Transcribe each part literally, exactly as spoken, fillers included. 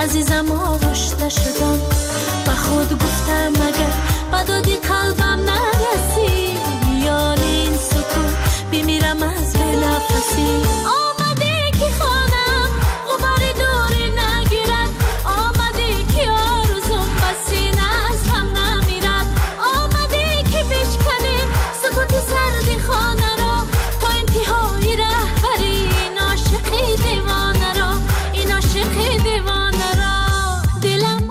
عزیزم آغشته شدم و خود گفتم اگر با دادی قلبم نرسی میان این سکوت بمیرم از به نفسی. آمده که خانم غبار دوری نگیرد، آمده که آرزوم بسینه از هم نمیرد، آمده که بشکنیم سکوت سردی خانه را تا انتهای رهبری این عاشقی دیوانه را، این عاشقی دیوانه را. دلم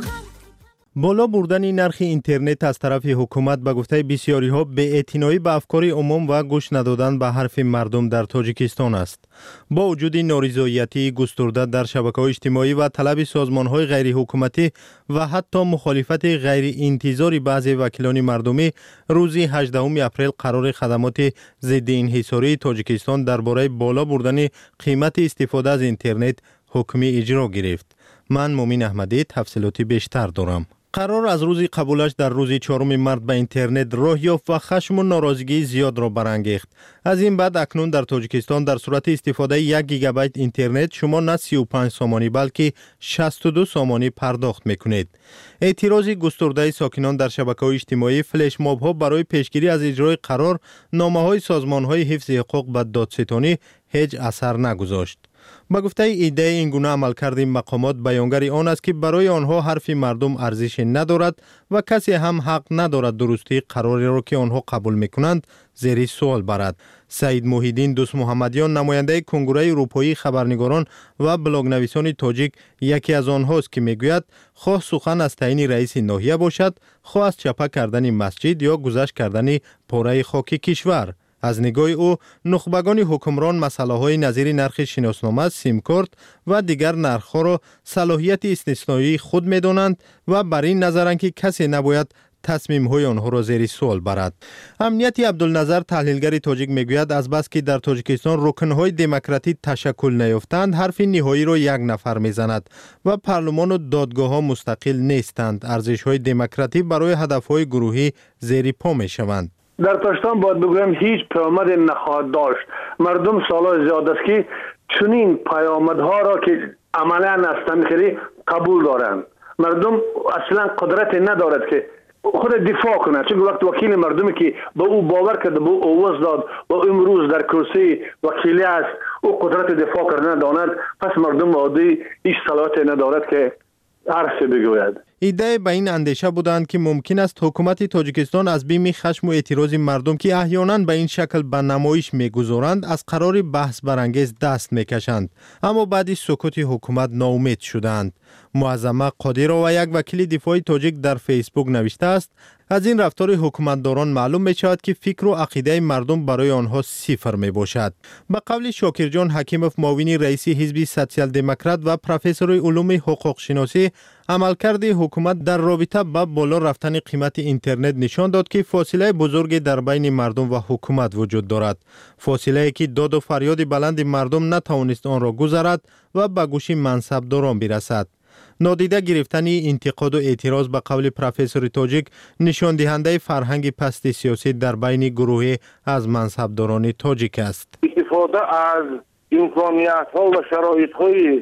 بالا بردن نرخ اینترنت از طرف حکومت به گفته بسیاری ها بی‌اعتنایی به افکار عموم و گوش ندادن به حرف مردم در تاجیکستان است. با وجود نارضایتی گسترده در شبکه‌های اجتماعی و طلب سازمان‌های غیر حکومتی و حتی مخالفت غیر انتظاری بعضی وکیلان مردمی، روز هجدهم اپریل قرار خدمات ضد انحصاری تاجیکستان درباره بالا بردن قیمت استفاده از اینترنت حکمی اجرا گرفت. من مومین احمدی تفصیلاتی بیشتر دارم. قرار از روز قبولش در روز چهارم مارس به اینترنت راه یافت و خشم و ناراضگی زیاد را برانگیخت. از این بعد اکنون در تاجیکستان در صورت استفاده یک گیگابایت اینترنت شما نه سی و پنج سامانی بلکه شصت و دو سامانی پرداخت میکنید. اعتراض گسترده ساکنان در شبکه‌های اجتماعی، فلش ماب ها برای پیشگیری از اجرای قرار، نامه‌های سازمان‌های حفظ حقوق و دادستانی هیچ اثر نگذاشت. با گفته ایده این گونه عملکرد مقامات بیانگر آن است که برای آنها حرف مردم ارزش ندارد و کسی هم حق ندارد درستی قراری را که آنها قبول میکنند زیر سوال برد. سعید محیدین دوست محمدیان، نماینده کنگره اروپایی خبرنگاران و بلاگ نویسان تاجیک، یکی از آنهاست که میگوید خواه سخن از تعیین رئیس ناحیه باشد، خواه از چپه کردن مسجد یا گذشت کردن پاره خاک کشور. از نگاه او نخبگان حکمران مسئله های نظیر نرخ شناسنامه، سیم کارت و دیگر نرخ‌ها را صلاحیت استثنایی خود می‌دانند و بر این نظرند که کسی نباید تصمیم های آنها را زیر سوال برد. امنیتی عبدالنظر تحلیلگر تاجیک میگوید از بس که در تاجیکستان رکن‌های دموکراتی تشکل نیافتند، حرف نهایی را یک نفر میزند و پارلمان و دادگاه‌ها مستقل نیستند. ارزش‌های دموکراتی برای هدف‌های گروهی زیر پا میشوند. در تاجیکستان باید بگویم هیچ پیامد نخواهد داشت. مردم سال‌های زیاد است که چنین پیامدها را که عملاً استنکری قبول دارند. مردم اصلا قدرت ندارد که خود دفاع کنه، چون وقت وکیل مردمی که با او باور کرده، با او اوز داد، با امروز در کرسی وکیلی است، او قدرت دفاع کردن داند، پس مردم عادی هیچ صلاحیتی ندارد که حرف بگوید. ایده به این اندیشه بودند که ممکن است حکومت تاجیکستان از بیم خشم و اعتراض مردم که احیانا به این شکل به نمایش میگذارند از قرار بحث برانگیز دست میکشند، اما بعد سکوت حکومت ناامید شدند. معظمه قادرا و یک وکیل دفاعی تاجیک در فیسبوک نوشته است از این رفتار حکومتداران معلوم می شود که فکر و عقیده مردم برای آنها صفر می باشد. به قول شاکرجان حکیموف، معاون رئیس حزب سوسیال دموکرات و پروفسور علوم حقوق شناسی، عملکرد حکومت در رابطه با بالا رفتن قیمت اینترنت نشان داد که فاصله بزرگی در بین مردم و حکومت وجود دارد. فاصله که داد و فریاد بلند مردم نتوانست آن را گذرد و به گوش منصبداران برسد. نادیده گرفتن انتقاد و اعتراض به قول پروفسور تاجیک نشان دهنده فرهنگ پست سیاسی در بین گروهی از منصبداران تاجیک است. استفاده از امکانیت ها و شرایط های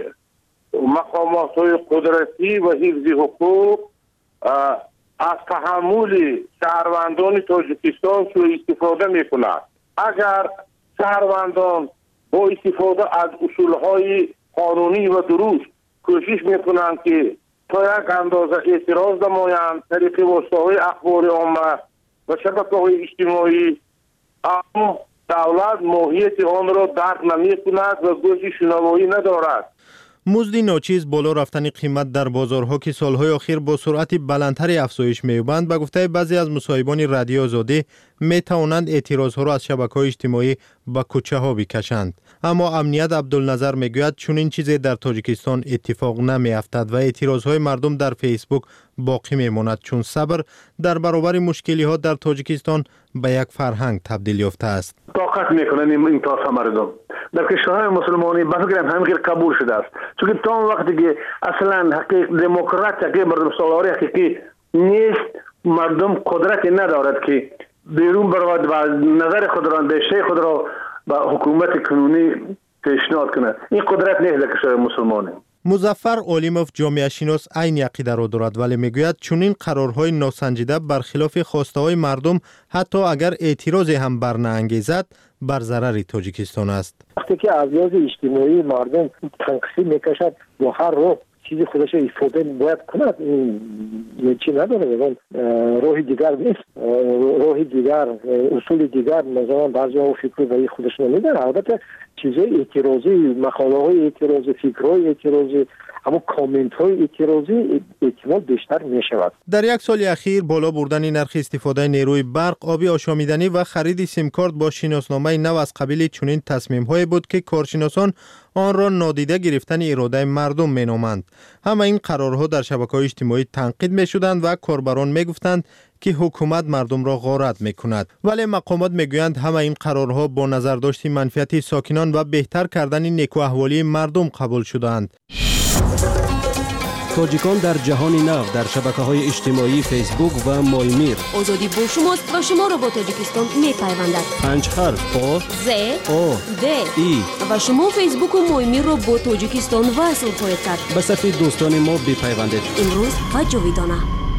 مقامات های قدرتی و حفظ حقوق از تحمل شهروندان تاجیکستان سوء استفاده می کند. اگر شهروندان با استفاده از اصول های قانونی و درست کوشش میکنند که تا یک اندازه اعتراض نمایند طریق واسطه‌های اخبار عامه و شبکه‌های اجتماعی، اما دولت ماهیت آن را درک نمی‌کند و گوش شنوایی ندارد. مزد ناچیز، بالا رفتن قیمت در بازارها که سالهای اخیر با سرعت بلندتری افزایش می‌یابند، به گفته بعضی از مصاحبان رادیو آزادی می‌توانند اعتراضها را از شبکه‌های اجتماعی به کوچه‌ها بکشند. اما امنیت عبدالنظر میگوید چنین چیزی در تاجیکستان اتفاق نمی‌افتد و اعتراضهای مردم در فیسبوک باقی میماند، چون صبر در برابر مشکلی‌ها در تاجیکستان به یک فرهنگ تبدیل یافته است. طاقت میکنن این تاسا مردم در کشورهای مسلمانی بفکرم همین قبول شده است، چون تا وقتی که اصلا حقیقت دموکرات که مردم سالاری حقیقی نیست، مردم قدرت ندارد که بیرون برود و نظر خود را اندیشه خود را به حکومت کنونی پیشنهاد کنه. این قدرت نیست در کشور مسلمانی. مظفر اولیموف جامعه شناس این عقیده را دارد ولی میگوید چنین قرارهای ناسنجیده برخلاف خواسته های مردم حتی اگر اعتراضی هم برنانگیزد بر ضرر تاجیکستان است. وقتی که ابیاز اجتماعی مردم تنقیصی میکشد با هر راه چیزی خودش ایفاده باید کند، این چی نداره، راه دیگر نیست، راه دیگر، اصول دیگر مثلا بعضی ها فکر برای خودش نمیدن. البته چیزای اعتراضی، مقاله های اعتراضی، فکرهای اعتراضی، اما کامنت های اعتراضی احتمال بیشتر می شود. در یک سال اخیر بالا بردن نرخ استفاده نیروی برق، آبی آشامیدنی و خرید سیم کارت با شناسنامه نو از قبیل چنین تصمیم های بود که کارشناسان آن را نادیده گرفتن اراده مردم می نامند. همه این قرارها در شبکه‌های اجتماعی تنقید می شدند و کاربران می گفتند که حکومت مردم را غارت می کند. ولی مقامات می گویند همه این قرارها با نظرداشت منفعت ساکنان و بهتر کردن نیکو احوالی مردم قبول شدند. تاجیکان در جهان نو در شبکه‌های اجتماعی فیسبوک و مایمیر. آزادی با شماست و شما را با تاجیکستان می‌پیوندد. پنج حرف آ ز آ د ای و شما فیسبوک و مایمیر را با تاجیکستان وصل خواهید کرد. به صفحه دوستان ما بپیوندید. امروز و جاویدانه.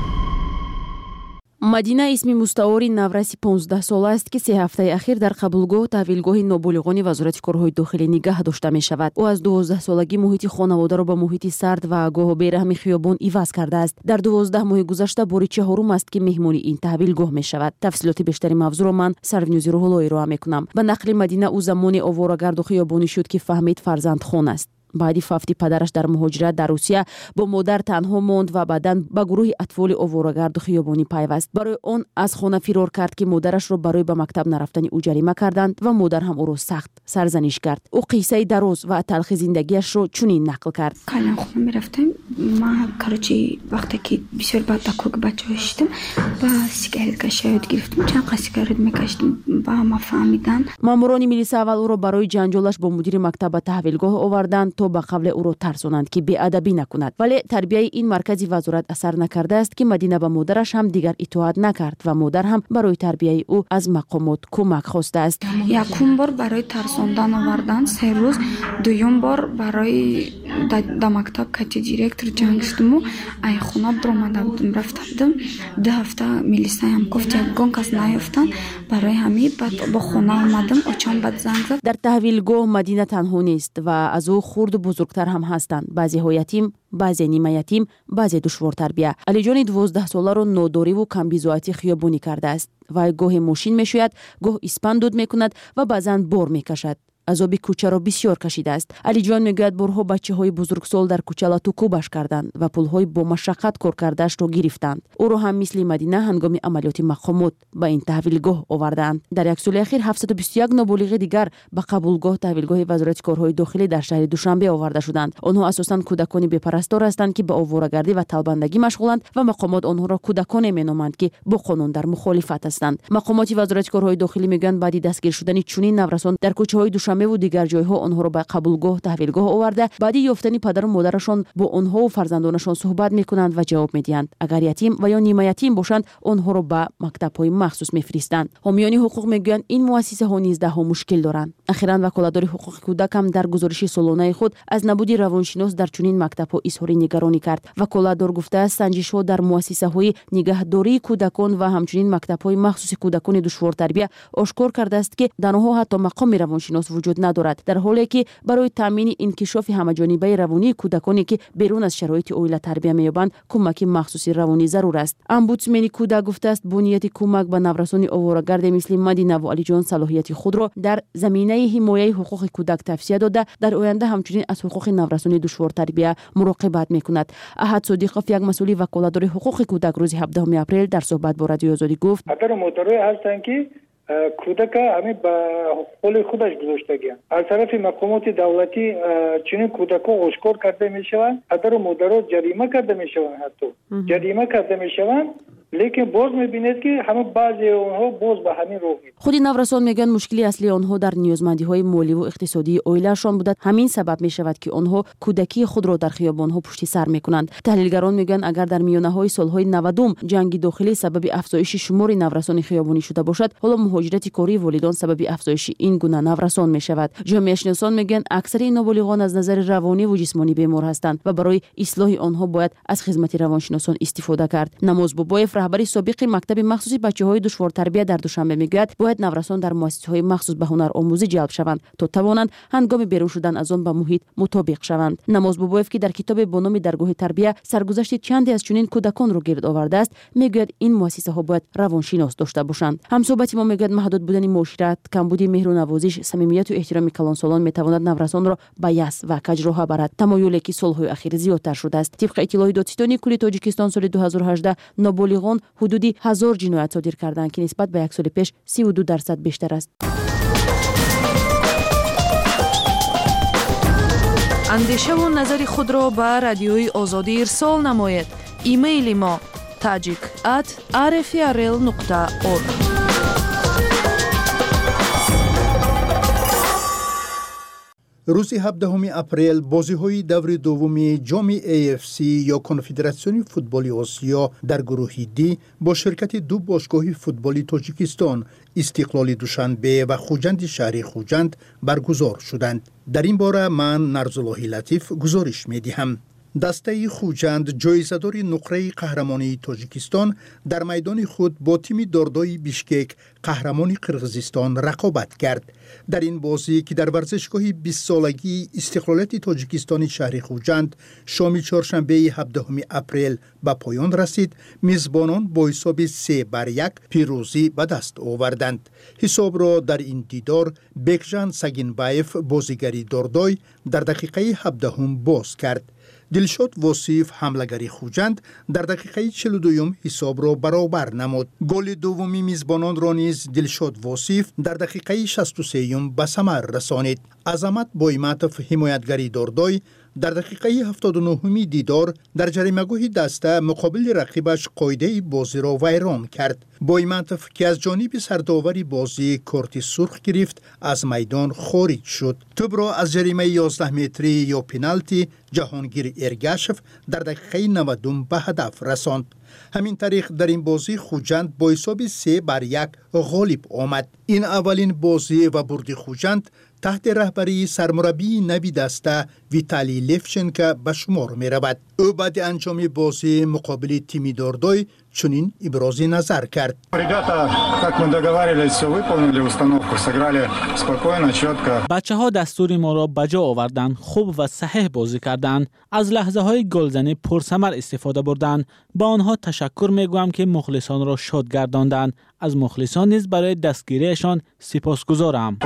مدینه اسمی مستعاری навраси پانزده ساله است که سه هفته اخیر در قبولگاه تحویلگاه نابالغان وزارت کارهای داخلی نگاه داشته می شود. او از دوازده سالگی محیط خانواده را به محیط سرد و آگاه و بی‌رحم خیابان عوض کرده است. در دوازده ماه گذشته بار چهارم است که مهمانی این تحویلگاه می شود. تفصیلات بیشتری موضوع را من سرونیوزی روح‌الله ارائه می کنم. به نقل مدینه او زمان آواره‌گرد و خیابانی شد که فهمید فرزند خون است. بعد فوت پدرش در مهاجرت در روسیه با مادر تنها ماند و بعداً به گروه اطفال آواره‌گرد خیابانی پیوست. برای آن از خانه فرار کرد که مادرش را برای به مکتب نرفتن او جریمه کردند و مادر هم او را سخت سرزنش کرد. او قصه دراز و تلخ زندگیش را چنین نقل کرد. کلا خونه میرفتم ما کارچی وقتی که بسیار با تکوک بچه هستم با سیگارت کشید گرفتم چند قصه سیگارت میکشیدم با ما فهمیدن. ماموران میلیسا اول او را برای جنجالش با مدیر مکتب تحویلگاه آوردند تا به قبل او را ترسانند که بی‌ادبی نکند. ولی تربیت این مرکز وزارت اثر نکرده است که مدینه به مادرش هم دیگر اطاعت نکرد و مادر هم برای تربیت او از مقامات کمک خواسته است. یکم بار برای ترساندن آوردن سه روز، دوم بار برای در مکتب کتی دیرکتر جنگ شدم و ای خونه برآمده بودم رفتم ده هفته میلیسا هم گفت یگان کس نیافتن برای همین بعد با خونه آمدم اچان بعد زنگ زد. در تحویلگاه مدینه تنها نیست و از او خرد و بزرگتر هم هستند. بعضی ها یتیم، بعضی نیمه یتیم، بعضی دشوار تربیه. علی جان دوازده ساله رو ناداری و کمبیزویتی خیابانی کرده است. و گاه ماشین میشوید، گاه اسپند دود میکند و بعضاً بار میکشد. عذاب کوچه را بسیار کشیده است. علی جان میگوید بارها بچه‌های بزرگسال در کوچه لاتو کوبش کردند و پول‌های با مشقت کار کرده‌اش را گرفتند. او را هم مثل مدینه هنگام عملیات مقامات به این تحویلگاه آوردند. در یک سال اخیر هفتصد و بیست و یک نابالغ دیگر به قبولگاه تحویلگاه وزارت کارهای داخلی در شهر دوشنبه آورده شدند. آنها اساساً کودکان بی‌پرستار هستند که به آواره‌گردی و طلبندگی مشغولند و مقامات آنها را کودکان مینامند که با قانون در مخالفت هستند. مقامات وزارت کارهای داخلی میگویند بعد دستگیر شدن چنین نورسان در کوچه‌های دوشنبه و دیگر جایها آنها را به قبولگاه تحویلگاه آورده بعد یافتن پدر و مادرشان با آنها و فرزندانشان صحبت میکنند و جواب میدهند. اگر یتیم و یا نیمه یتیم باشند آنها را به مکتب‌های مخصوص میفرستند. حامیان حقوق میگویند این مؤسسه ها نیز ده ها مشکل دارند. اخیراً وکالتدار حقوق کودک هم در گزارش سالانه خود از نبود روانشناس در چنین مکتب‌ها اظهار نگرانی کرد. وکالتدار گفته است سنجش‌ها در مؤسسه‌های نگهداری کودکان و همچنین مکتب‌های مخصوص کودکان دشوار تربیت آشکار کرده است که در آنها حتی مقام روانشناس وجود ندارد، در حالی که برای تامین انکشاف همه‌جانبه روانی کودکانی که بیرون از شرایط اولیه تربیت می‌یابند کمک مخصوصی روانی ضرور است. امبودسمن کودک گفته است بنیاد کمک به نورسان آواره‌گرد مثل مدینه و علی جان صلاحیت خود را در زمینه حمایت حقوق کودک توصیه داده در آینده همچنین از حقوق نورسان دشوار تربیت مراقبت می‌کند. احد صدیقов یک مسئول وکالتدار حقوق کودک روز هفدهم اپریل در صحبت با رادیو آزادی گفت اگر موتوری هستن که کودک همین به قول خودش گذاشته گیان از طرف مقامات دولتی چنین کودک‌ها آشکار کرده میشوند، پدر و مادرها جریمه کرده میشوند، حتی جریمه کرده میشوند لیکن باز میبینید که همه بعضی اونها باز به همین راه میرن. خودی نورسان میگن مشکلی اصلی آنها در نیازمندی‌های مالی و اقتصادی اویلشان بوده. همین سبب میشود که آنها کودکی خود را در خیابان‌ها پشت سر میکنند. تحلیلگران میگن اگر در میانه‌های سال‌های نود جنگ داخلی سبب افزایش شمار نورسان خیابانی شده باشد، حالا مهاجرت کاری والدان سبب افزایش این گونه نورسان میشود. جامعه شناسان میگن اکثر این نابالغان از نظر روانی و جسمانی بیمار هستند و برای اصلاح آنها باید از خدمت روانشناسان استفاده کرد. نماز بابایف رهبر سابق مکتب مخصوص بچه‌های دشوار تربیت در دوشنبه میگوید باید نورسان در مؤسسه‌های مخصوص به هنر آموزی جلب شوند تا توانند هنگام بیرون شدن از آن به محیط مطابق شوند. نماز بابایف که در کتاب با نام درگاه تربیت سرگذشت چندی از چنین کودکان را گرد آورده است، میگوید این مؤسسه‌ها باید روانشناس داشته باشند. همصحبت ما میگوید محدود بودن معاشرت، کمبود مهر و نوازش، صمیمیت و احترام کلانسالان میتواند نورسان را به یأس و کج راه برد، تمایلی که سال‌های اخیر زیادتر شده است. طبق اطلاعات دادستانی کل تاجیکستان سال دو هزار و هجده نابالغان حدودی هزار جنایت صادر کردند که نسبت به یک سال پیش سی و دو درصد بیشتر است. اندیشه و نظر خود را به رادیوی آزادی ارسال نمایید. ایمیل ما tajik at r f r l nokta org. روز هفدهم اپریل بازی‌های دور دوم جام ای اف سی یا کنفدراسیون فوتبال آسیا در گروه دی با شرکت دو باشگاه فوتبالی تاجیکستان استقلال دوشنبه و خوجند شهر خوجند برگزار شدند. در این باره من نرزالله لطیف گزارش می‌دهم. دسته خوجند جایزه‌دار نقره قهرمانی تاجیکستان در میدان خود با تیم داردای بیشکک قهرمانی قرقیزستان رقابت کرد. در این بازی که در ورزشگاه بیست سالگی استقلالیت تاجیکستان شهر خوجند شام چهارشنبه هفدهم اپریل به پایان رسید، میزبانان با حساب سه بر یک پیروزی به دست آوردند. حساب را در این دیدار بکجان سگینبایف بازیگری داردای در دقیقه هفدهم باز کرد. دلشاد واصف حمله‌گری خوجند در دقیقه چهل و دو حساب را برابر نمود. گل دومی میزبانان را نیز دلشاد واصف در دقیقه شصت و سه به ثمر رسانید. عظمت بایمتوف حمایتگری داردای در دقیقه هفتاد و نه دیدار در جریمه‌گاه دسته مقابل رقیبش قاعده بازی را ویران کرد. بایمتوف که از جانب سرداوری بازی کارت سرخ گرفت از میدان خارج شد. توپ را از جریمه یازده متری یا پنالتی جهانگیر ارگاشف در دقیقه نود به هدف رساند. همین طریق در این بازی خوجند با حساب سه بر یک غالب آمد. این اولین بازی و برد خوجند تحت رهبری سرمربی نوی دسته ویتالی لفچنکو به شمار می رود. او بعد انجام بازی مقابل تیم داردای چنین ابراز نظر کرد. بچه‌ها دستور ما را به جا آوردند، خوب و صحیح بازی کردند، از لحظه های گلزنی پرثمر استفاده بردند. با آنها تشکر میگویم که مخلصان را شاد گرداندند. از مخلصان نیز برای دستگیریشان سپاسگزارم.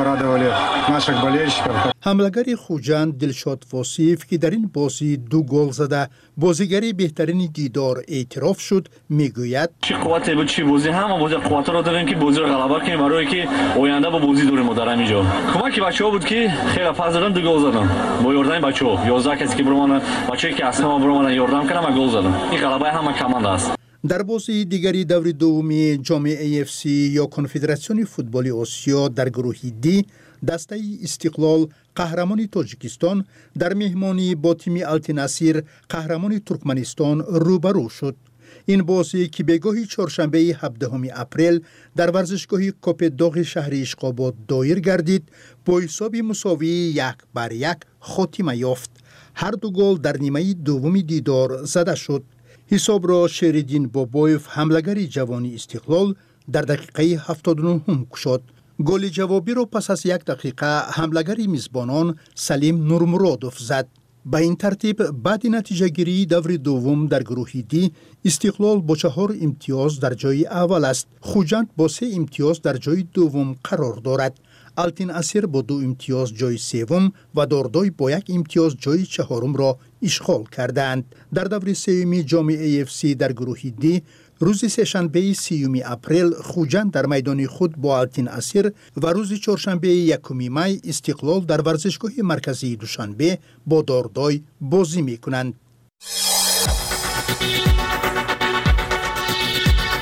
حمله‌گر خوجند دلشاد واصف که در این بازی دو گل زده بازیگری بهترین دیدار اعتراف شد میگوید چه قوتی بود چه بازی هم بازی قوت را داریم که بازی را غلبه کنیم برای که آینده با بازی داریم ما در اینجا. کمک بچه‌ها بود که خیلی فاز زدن دو گل زدن با یاردن بچه‌ها. یازده کسی که برام بچه‌ای که اصلا برام یاردم کردن گل زدن. این غلبه هم کماند است. در بازی دیگری دور دوم جام ای اف سی یا کنفدراسیون فوتبال آسیا در گروه دی دسته استقلال قهرمان تاجیکستان در مهمانی با تیم التناصیر قهرمان ترکمنستان روبرو شد. این بازی که به گاه چهارشنبه هفدهم اپریل در ورزشگاه کاپ داغ شهر اشقاباد دایر گردید با حساب مساوی یک بر یک خاتمه یافت. هر دو گل در نیمه دوم دیدار زده شد. حساب را شریدین بابایف حمله‌گر جوانی استقلال در دقیقه هفتاد و نه کشاد. گل جوابی را پس از یک دقیقه حمله‌گر میزبانان سلیم نورمرادوف زد. به این ترتیب بعد نتیجه گیری دور دوم در گروه دی استقلال با چهار امتیاز در جای اول است. خوجند با سه امتیاز در جای دوم قرار دارد. التناصیر با دو امتیاز جای سوم و داردای با یک امتیاز جای چهارم را اشغال کردند. در دور سوم جام ای اف سی در گروه دی روز سه‌شنبه سیوم اپریل خوجند در میدان خود با التناصیر و روز چهارشنبه یکم می استقلال در ورزشگاه مرکزی دوشنبه با داردای بازی می کنند.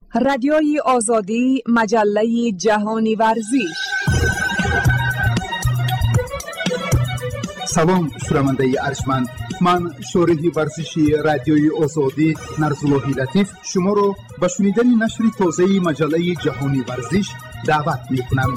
رادیوی آزادی، مجله جهانی ورزش. سلام شنونده ارجمند، من شارح ورزشی رادیوی آزادی نرزاللهی لطیف شما را به شنیدن نشر تازه مجله جهانی ورزش دعوت می‌کنم.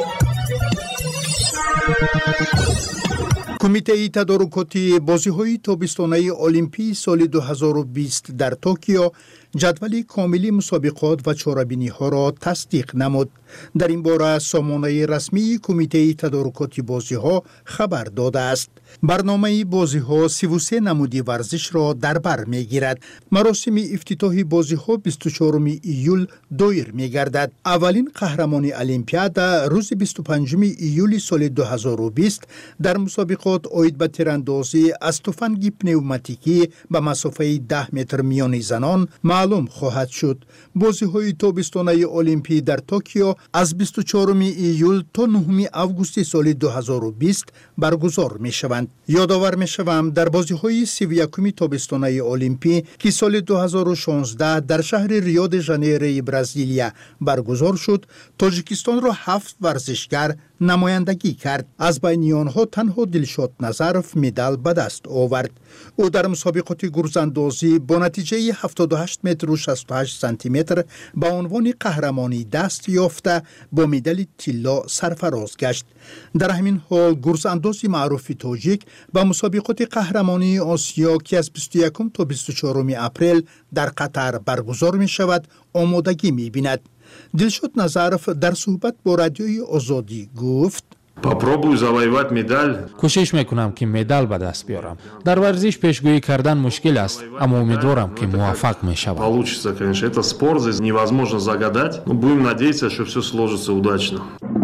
کمیته تدارکاتی بازی‌های تابستانه المپی سال دو هزار و بیست در توکیو جدول کاملی مسابقات و چاره‌بینی‌ها را تصدیق نمود. در این باره سامانه رسمی کمیته تدارکاتی بازی‌ها خبر داده است. برنامه بازی‌ها سی و سه نمودی ورزش را در بر می‌گیرد. مراسم افتتاحی بازی‌ها بیست و چهارم ایول دایر می‌گردد. اولین قهرمان المپیاد روز بیست و پنجم ایول سال دو هزار و بیست در مسابقات عاید به تیراندازی از تفنگ پنوماتیکی به مسافه ده متر میان زنان معلوم خواهد شد. بازی‌های تابستانه المپی در توکیو از بیست و چهارم ایول تا نهم آگوست سال دو هزار و بیست برگزار می‌شوند. یادآور می‌شوم در بازی‌های سی و یکم تابستانه المپی که سال دو هزار و شانزده در شهر ریو د ژانیرو برزیلیا برگزار شد، تاجیکستان را هفت ورزشگر نمایندگی کرد. از بین آنها تنها دلشاد نظرف مدال به دست آورد. او در مسابقات گرزاندازی با نتیجه هفتاد و هشت متر و شصت و هشت سانتی متر به عنوان قهرمانی دست یافته با مدال طلا سرفراز گشت. در همین حال گرزانداز معروف تاجیک به مسابقات قهرمانی آسیا که از بیست و یکم تا بیست و چهارم اپریل در قطر برگزار می شود آمادگی می بیند. دلشاد نظرف در صحبت با رادیوی آزادی گفت: попробую завоевать медаль. کوشش میکنم که مدال به دست بیارم. در ورزش پیشگویی کردن مشکل است، اما امیدوارم که موفق میشوم. Получится, конечно, это спорт, здесь невозможно загадать, но будем надеяться, что все сложится удачно.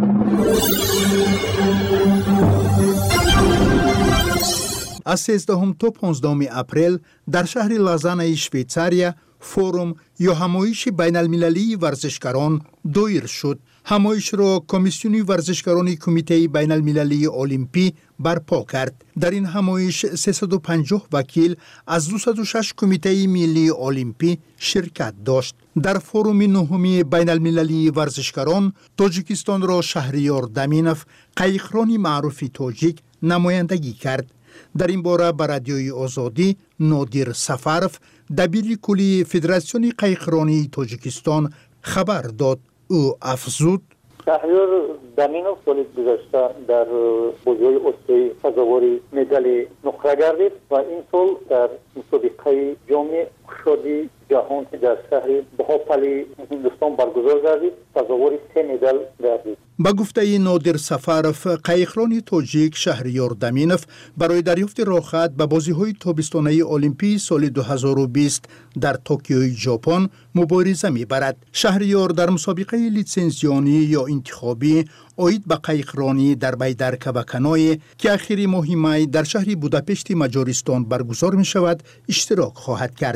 از سیزدهم تا پانزدهم اپریل در شهر لازان شویتزاریا فوروم یا همایش بین المللی ورزشکاران دایر شد. همایش را کمیسیون ورزشکاران کمیته بین المللی المپی برپا کرد. در این همایش سیصد و پنجاه وکیل از دویست و شش کمیته ملی المپی شرکت داشت. در فوروم نهمی بین المللی ورزشکاران تاجیکستان را شهریار دمینف، قایقران معروف تاجیک، نمایندگی کرد. در این باره به رادیوی آزادی نادیر سفرف، دبیر کلی فدراسیون قایقرانی تاجیکستان خبر داد. او افزود: شهریار دمینوف سال گذشته در بازی‌های اسیایی سزاوار مدال نقره گردید و این سال در مسابقه جام کشادی جهان که در شهر بهاپلی هندوستان برگزار گردید سزاوار سه مدال گردید. با گفته نادر سفرف، قایقران تاجیک شهریار دمینف برای دریافت راحت به بازی‌های تابستانه المپی سال دو هزار و بیست در توکیو ژاپن مبارزه می‌برد. شهریار در مسابقه لیسانسیانی یا انتخابی عاید به قایقرانی در بیدرکه و کنای که اخیر ماه می در شهر بوداپشت مجارستان برگزار می‌شود اشتراک خواهد کرد.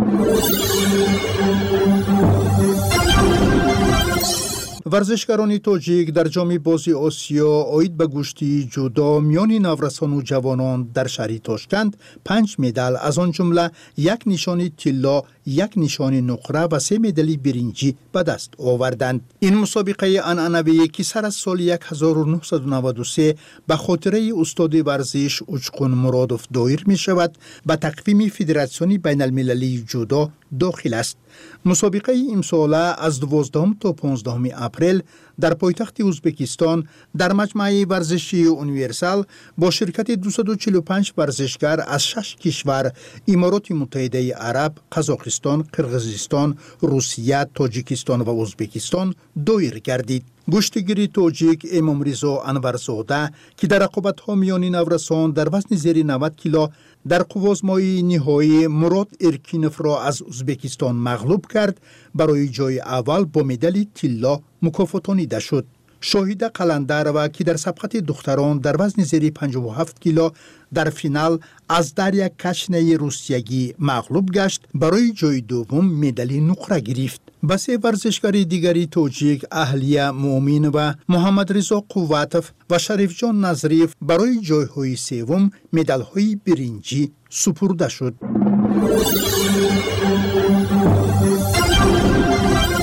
ورزشکاران تاجیک در جام بازی آسیا عاید به گشتی جودو میان نورسان و جوانان در شهر تاشکند پنج مدال از آن جمله یک نشان طلا، یک نشان نقره و سه مدال برنجی به دست آوردند. این مسابقه عنعنوی که سر از سال هزار و نهصد و نود و سه به خاطره استاد ورزش اوچقون مرادوف دایر می شود به تقویم فدراسیون بین المللی جودو داخل است. مسابقه امساله از دوازدهم تا پانزدهم اپریل در پایتخت ازبکستان در مجمع ورزشی یونیورسال با شرکت دویست و چهل و پنج ورزشگر از شش کشور امارات متحده عرب، قزاقستان، قرقیزستان، روسیه، تاجیکستان و ازبکستان دایر گردید. گشتگیری تاجیک امام رضا انورزاده که در رقابت‌ها میان نورسان در وزن زیر نود کیلو در قوازمای نهایی مراد ارکینف را از ازبکستان مغلوب کرد، برای جای اول با مدال طلا مکافاتانیده شد. شاهید قلندروا که در سبقت دختران در وزن زیر پنجاه و هفت کیلو در فینال از دریا کشنه روسیگی مغلوب گشت، برای جای دوم مدال نقره گرفت. و سه ورزشکار دیگری تاجیک اهلیه مومین و محمد رضا قواتف و شریف جان نظریف برای جایهای سوم مدال‌های برنجی سپرده شد.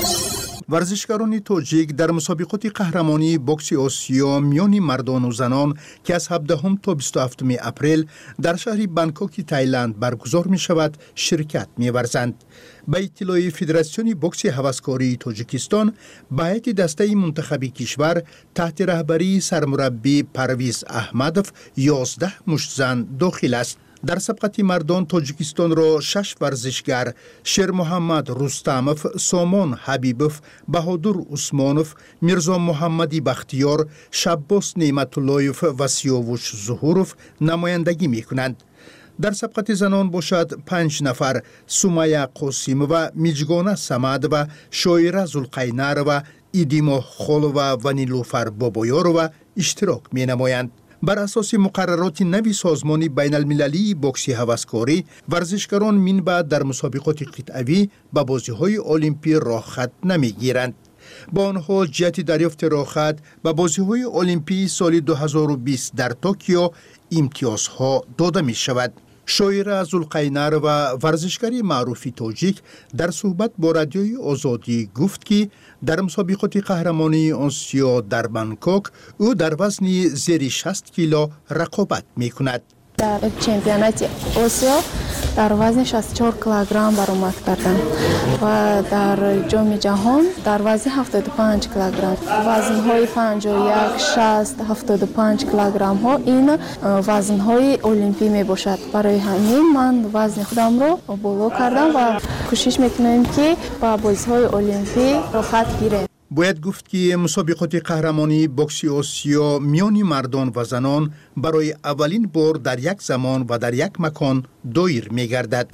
ورزشکاران تاجیک در مسابقات قهرمانی بوکس آسیا میان مردان و زنان که از هفدهم تا بیست و هفتم اپریل در شهر بانکوک تایلند برگزار می شود شرکت می ورزند. به اطلاع فدراسیون بوکس هوسکاری تاجیکستان، به هیئت دسته منتخبی کشور تحت رهبری سرمربی پرویز احمدوف یازده مشتزن داخل است. در سبقت مردان تاجیکستان را شش ورزشگر شیر محمد رستموف، سامان حبیبوف، بهادر عثمانوف، میرزا محمدی بختیار، شباس نعمتاللهیف و سیاوش ظهوروف نمایندگی می کنند. در سبقت زنان باشد پنج نفر سمیه قاسمووا، میجگانه صمد و شایره ذوالقینر و ایدیما خالووا و نیلوفر بابایاروا اشتراک می نمایند. بر اساس مقررات نوی سازمان بین المللی بوکس هوسکاری، ورزشکاران من بعد در مسابقات قطعوی به بازی‌های المپی راه خط نمی‌گیرند. با آن حال جهت دریافت راه خط به بازی‌های المپی سال دو هزار و بیست در توکیو امتیازها داده می‌شود. شایره ذوالقینر و ورزشکاری معروفی تاجیک در صحبت با رادیوی آزادی گفت که در مسابقات قهرمانی آسیا در بانکوک او در وزن زیر شصت کیلو رقابت می کند. در چمپیونات آسیا در وزن شصت و چهار کیلوگرم برآمد کردم و در جام جهان در وزن هفتاد و پنج کیلوگرم. وزن‌های پنجاه و یک، شصت، هفتاد و پنج کیلوگرم ها این وزن‌های المپی می باشد. برای همین من وزن خودم را بالا کردم و کوشش میکنم که با بازی‌های المپی راحت گیرم. باید گفت که مسابقات قهرمانی بوکس آسیا میان مردان و زنان برای اولین بار در یک زمان و در یک مکان دایر می گردد.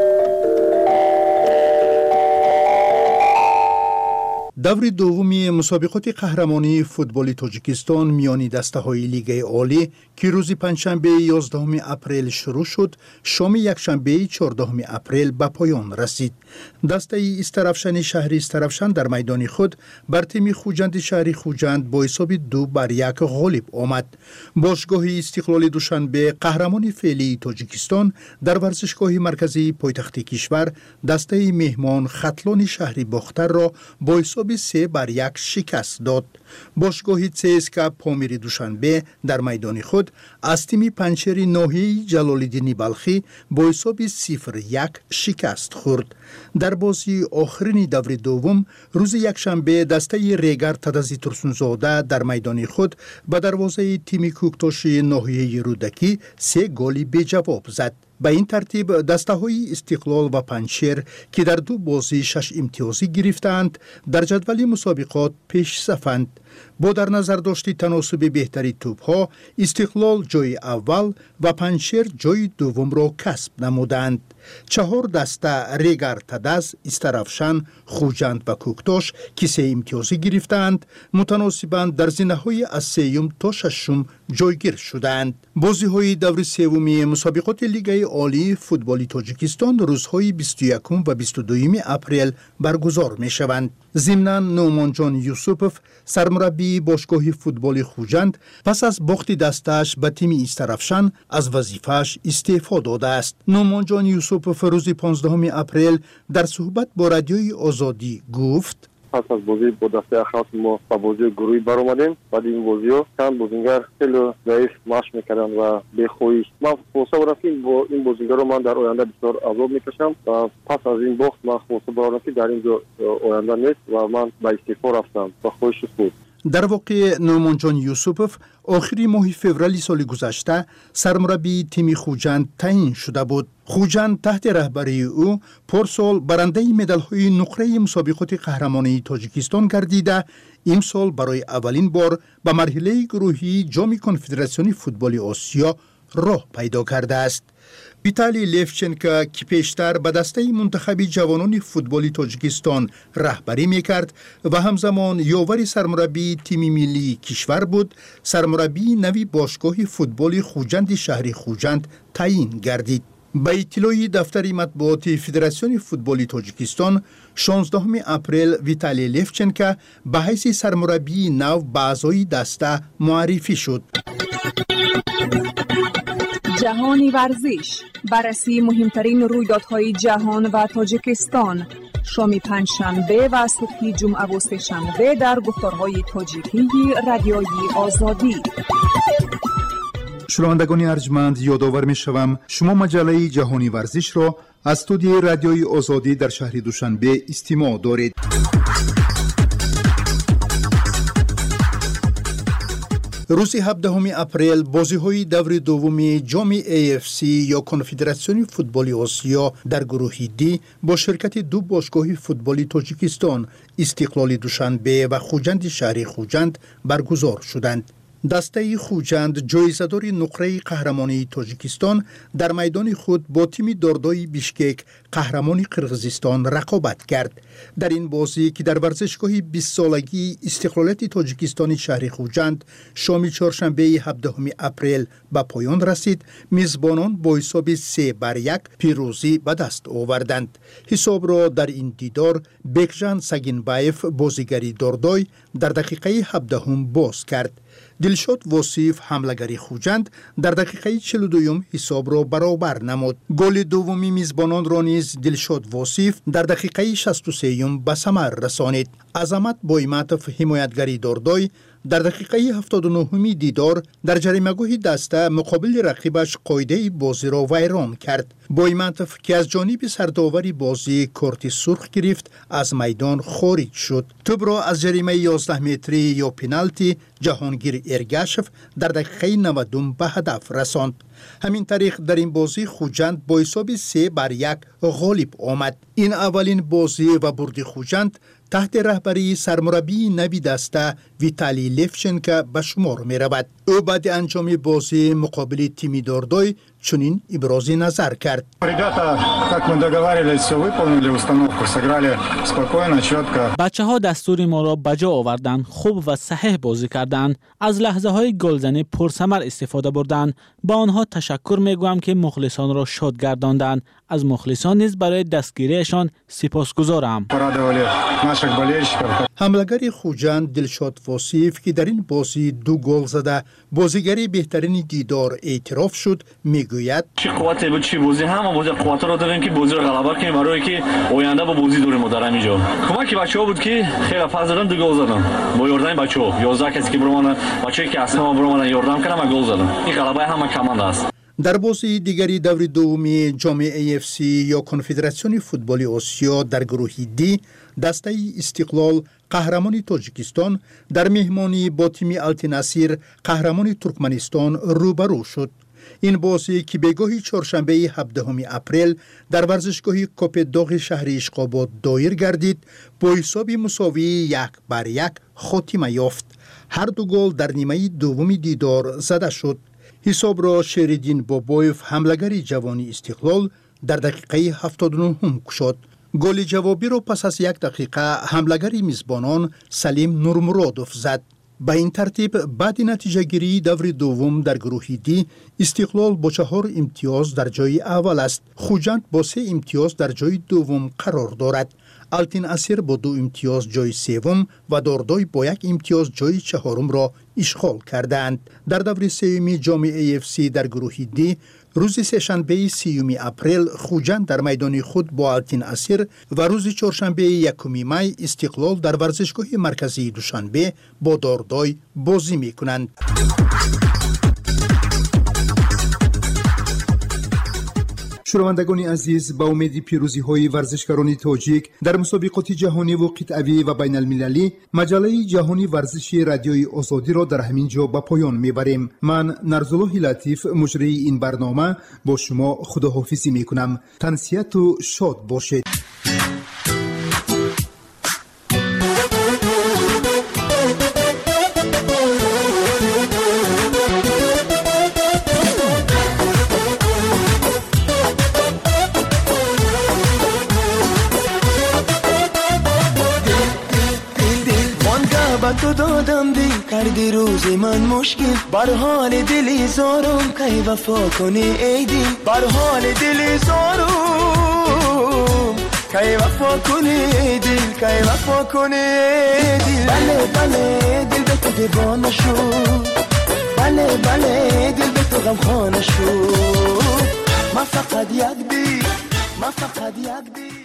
دور دومی مسابقات قهرمانی فوتبال تاجیکستان میان دسته‌های لیگ عالی که روز پنجشنبه یازدهم اپریل شروع شد، شام یکشنبه چهاردهم اپریل به پایان رسید. دسته استرافشن شهری استرافشن در میدان خود بر تیم خوجند شهری خوجند با حساب دو بر یک غالب آمد. باشگاه استقلال دوشنبه قهرمان فعلی تاجیکستان در ورزشگاه مرکزی پایتخت کشور دسته مهمان ختلان شهری باختر را با حساب سه بر یک شکست داد. باشگاه سیسکا پامیر دوشنبه در میدان خود از تیم پنچری ناحیه جلال‌الدین بلخی با حساب صفر یک شکست خورد. در بازی آخرین دور دوم روز یکشنبه دسته ریگر تدزی ترسونزاده در میدان خود به دروازه تیم کوکتاش ناحیه رودکی سه گلی به جواب زد. به این ترتیب دسته های استقلال و پنشیر که در دو بازی شش امتیازی گرفتند در جدول مسابقات پیش صفند. با در نظر داشتی تناسب بهتری توپ ها، استقلال جای اول و پنشیر جای دوم را کسب نمودند. چهار دسته ریگر تدز، استرافشن، خوجند و کوکتاش که سه امتیازی گرفتند متناسباً در زینه های از سیوم تا ششم جایگیر شدند. بازی های دور سومی مسابقات لیگ عالی فوتبال تاجیکستان روزهای بیست و یکم و بیست و دوم اپریل برگزار می شوند. ضمناً نومان جان یوسوپوف سرمربی باشگاه فوتبال خوجند پس از باخت دستش به تیم استرافشن از وظیفه‌اش استعفا داده است. نومان جان یوسوپوف روز پانزدهم اپریل در صحبت با رادیوی آزادی گفت: پس از بازی با دسته خاص ما با بازی گروهی برآمدیم. بعد این بازی ها چند بازیگر خیلی ضعیف مشق میکردن و بیخویی. من خواستم رفتیم با این بازیگر رو من در آینده بسیار عذاب میکشم و پس از این باخت من خواستم برام که در اینجا آینده نیست و من به استعفا رفتم با خواهش بود. در واقع نومان جان یوسوپوف آخری ماه فوریه سال گذشته سرمربی تیم خوجند تعیین شده بود. خوجند تحت رهبری او پارسال برنده مدال‌های نقره مسابقات قهرمانی تاجیکستان گردیده، امسال برای اولین بار به مرحله گروهی جام کنفدراسیون فوتبال آسیا راه پیدا کرده است. ویتالی لیفچنکا که پیشتر به دسته منتخب جوانان فوتبال تاجیکستان رهبری میکرد و همزمان یاور سرمربی تیم ملی کشور بود، سرمربی نوی باشگاه فوتبال خوجند شهری خوجند تعیین گردید. به اطلاع دفتر مطبوعات فدراسیون فوتبال تاجیکستان شانزدهم اپریل ویتالی لیفچنکا به حیث سرمربی نو به اعضای دسته معرفی شد. جهانی ورزش، بررسی مهمترین رویدادهای جهان و تاجیکستان، شام پنجشنبه و صبح جمعه و سه شنبه در گفتارهای تاجیکی رادیوی آزادی. شنوندگان ارجمند، یادآور می‌شوم شما مجله جهانی ورزش را از استودیوی رادیوی آزادی در شهر دوشنبه استماع دارید. روز هفدهم اپریل بازی‌های دور دوم جام ای اف سی یا کنفدراسیون فوتبال آسیا در گروه دی با شرکت دو باشگاه فوتبالی تاجیکستان استقلال دوشنبه و خوجند شهر خوجند برگزار شدند. دسته خوجند جایزه‌دار نقره قهرمانی تاجیکستان در میدان خود با تیم داردای بیشکک قهرمان قرقیزستان رقابت کرد. در این بازی که در ورزشگاه بیست سالگی استقلالیت تاجیکستان شهر خوجند شام چهارشنبه هفدهم اپریل به پایان رسید، میزبانان با حساب سه بر یک پیروزی به دست آوردند. حساب را در این دیدار بکجان سگینبایف بازیگری داردای در دقیقه هفدهم باز کرد. دلشاد واصف حملگری خوجند در دقیقه چهل و دو حساب را برابر نمود. گل دومی میزبانان را نیز دلشاد واصف در دقیقه شصت و سه به ثمر رسانید. عظمت بایمتوف حمایتگری داردای در دقیقه هفتاد و نه دیدار در جریمه‌گاه دسته مقابل رقیبش قاعده بازی را ویران کرد. بایمتوف که از جانب سرداوری بازی کارت سرخ گرفت از میدان خارج شد. توپ را از جریمه یازده متری یا پنالتی جهانگیر ارگاشف در دقیقه نود به هدف رساند. همین طریق در این بازی خوجند با حساب سه بر یک غالب آمد. این اولین بازی و برد خوجند تحت رهبری سرمربی نوی دسته ویتالی لفچنکو به شمار می رود. او بعد انجام بازی مقابل تیم داردای چنین ابراز نظر کرد. بچه ها دستور ما را بجا آوردند، خوب و صحیح بازی کردند، از لحظه های گلزنی پرثمر استفاده بردند. با آنها تشکر می گویم که مخلصان را شاد گرداندند. از مخلصان نیز برای دستگیریشان سپاسگزارم. حملگر خوجند دلشاد واصف که در این بازی دو گل زده بازیگری بهترین دیدار اعتراف شد میگوید چه قوتی بود چه بازی هم بازی قوت رو داریم که بازی رو غلبه کنیم برای که آینده با بازی داریم در اینجا. کمک بچه‌ها بود که خیلی فاز دادن دو گل زدن با یاردن بچه‌ها یازده کسی که برام بچه‌ای که اصلا برام یاردن کردن گل زدن. این غلبه هم کماند است. در بازی دیگری دور دوم جام ای اف سی یا کنفدراسیون فوتبال آسیا در گروه دی دسته استقلال قهرمان تاجیکستان در مهمانی با تیم التناصیر قهرمان ترکمنستان روبرو شد. این بازی که به گاه چهارشنبه هفدهم اپریل در ورزشگاه کاپ داغ شهر اشقاباد دایر گردید با حساب مساوی یک بر یک خاتمه یافت. هر دو گل در نیمه دوم دیدار زده شد. حساب را شریدین بابایف حملگری جوانی استقلال در دقیقه هفتاد و نه کشاد. گل جوابی را پس از یک دقیقه حملگری میزبانان سلیم نورمرادوف زد. به این ترتیب بعد نتیجه گیری دور دوم در گروه دی استقلال با چهار امتیاز در جای اول است. خوجند با سه امتیاز در جای دوم قرار دارد. التناصیر با دو امتیاز جای سوم و داردای با یک امتیاز جای چهارم را اشغال کردند. در دور سوم جام ای اف سی در گروه دی روز سه‌شنبه سیوم اپریل خوجند در میدان خود با التناصیر و روز چهارشنبه یکم می استقلال در ورزشگاه مرکزی دوشنبه با داردای بازی می کنند. شنوندگان عزیز، با امید پیروزی های ورزشکاران تاجیک در مسابقات جهانی و قطعی و بین المللی مجله جهانی ورزشی رادیوی آزادی را در همین جا به پایان میبریم. من نرزالله لطیف مجری این برنامه با شما خداحافظی میکنم. تنسیت و شاد باشید. تو دادم دی کردی روزی من مشکل بر حال دلی زارم کی وفا کنی ای دی بر حال دلی زارم کی وفا کنی ای دل کی وفا کنی ای دل بله بله دل به تو دیوانه شد بله بله دل به تو غمخانه شد ما فقط یک دی ما فقط یک دی